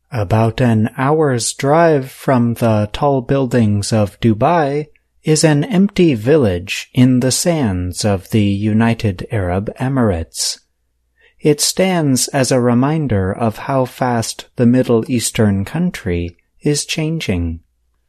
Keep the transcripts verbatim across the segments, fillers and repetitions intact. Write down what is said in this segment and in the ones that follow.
About an hour's drive from the tall buildings of Dubai is an empty village in the sands of the United Arab Emirates. It stands as a reminder of how fast the Middle Eastern country is changing.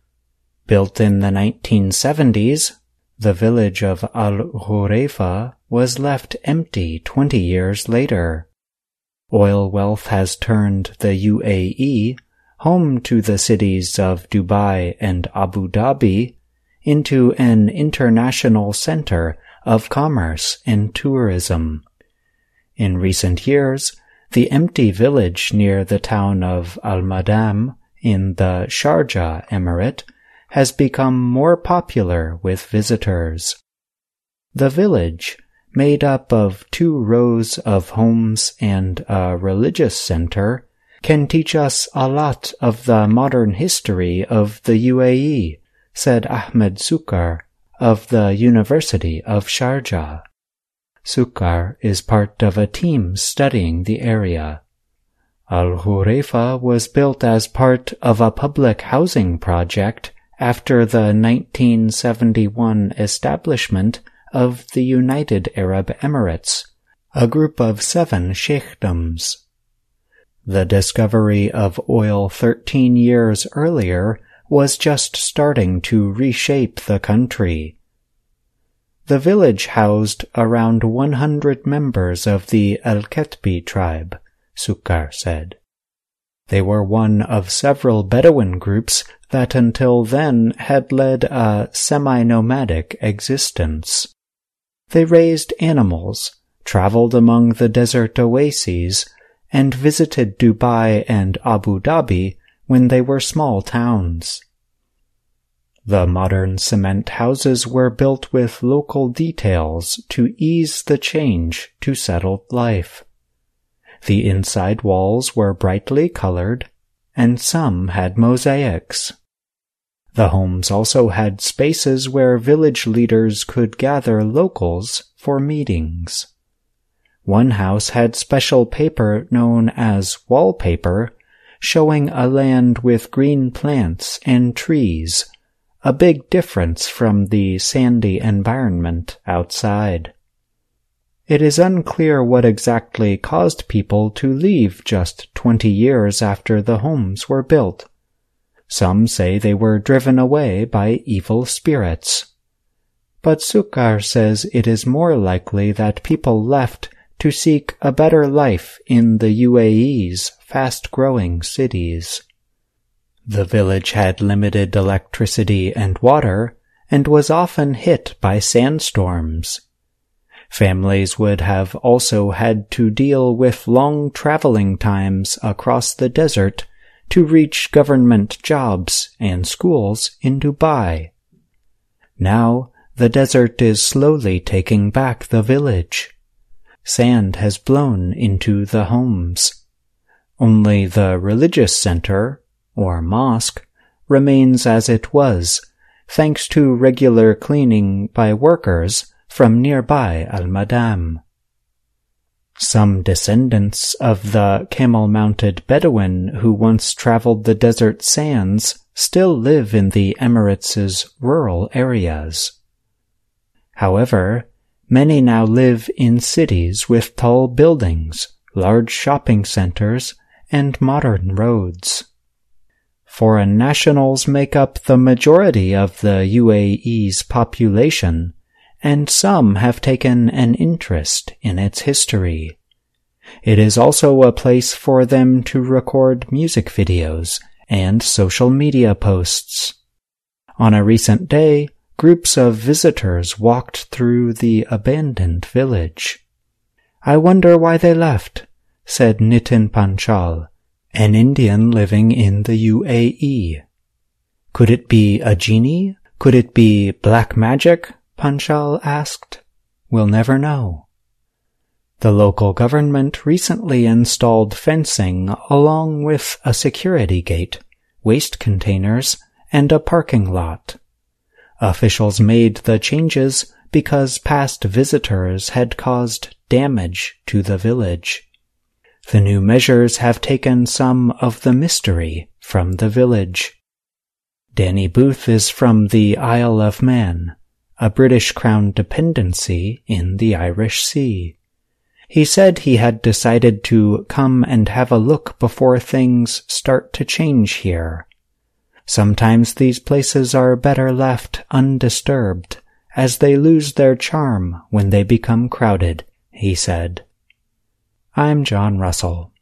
Built in the nineteen seventies, the village of Al-Ghuraifa was left empty twenty years later. Oil wealth has turned the U A E, home to the cities of Dubai and Abu Dhabi, into an international center of commerce and tourism. In recent years, the empty village near the town of Al-Madam in the Sharjah Emirate has become more popular with visitors. The village, made up of two rows of homes and a religious center, can teach us a lot of the modern history of the U A E, said Ahmed Sukar of the University of Sharjah. Sukar is part of a team studying the area. Al-Ghuraifa was built as part of a public housing project after the nineteen seventy-one establishment of the United Arab Emirates, a group of seven sheikdoms. The discovery of oil thirteen years earlier was just starting to reshape the country. The village housed around one hundred members of the Al-Ketbi tribe, Sukar said. They were one of several Bedouin groups that until then had led a semi-nomadic existence. They raised animals, traveled among the desert oases, and visited Dubai and Abu Dhabi when they were small towns. The modern cement houses were built with local details to ease the change to settled life. The inside walls were brightly colored, and some had mosaics. The homes also had spaces where village leaders could gather locals for meetings. One house had special paper known as wallpaper, showing a land with green plants and trees, a big difference from the sandy environment outside. It is unclear what exactly caused people to leave just twenty years after the homes were built. Some say they were driven away by evil spirits. But Sukar says it is more likely that people left to seek a better life in the U A E's fast-growing cities. The village had limited electricity and water, and was often hit by sandstorms. Families would have also had to deal with long traveling times across the desert to reach government jobs and schools in Dubai. Now, the desert is slowly taking back the village. Sand has blown into the homes. Only the religious center, or mosque, remains as it was, thanks to regular cleaning by workers from nearby Al-Madam. Some descendants of the camel-mounted Bedouin who once traveled the desert sands still live in the Emirates' rural areas. However, many now live in cities with tall buildings, large shopping centers, and modern roads. Foreign nationals make up the majority of the U A E's population, and some have taken an interest in its history. It is also a place for them to record music videos and social media posts. On a recent day, groups of visitors walked through the abandoned village. "I wonder why they left," said Nitin Panchal, an Indian living in the U A E. "Could it be a genie? Could it be black magic?" Panchal asked. "We'll never know." The local government recently installed fencing along with a security gate, waste containers, and a parking lot. Officials made the changes because past visitors had caused damage to the village. The new measures have taken some of the mystery from the village. Danny Booth is from the Isle of Man, a British Crown dependency in the Irish Sea. He said he had decided to come and have a look before things start to change here. Sometimes these places are better left undisturbed, as they lose their charm when they become crowded, he said. I'm John Russell.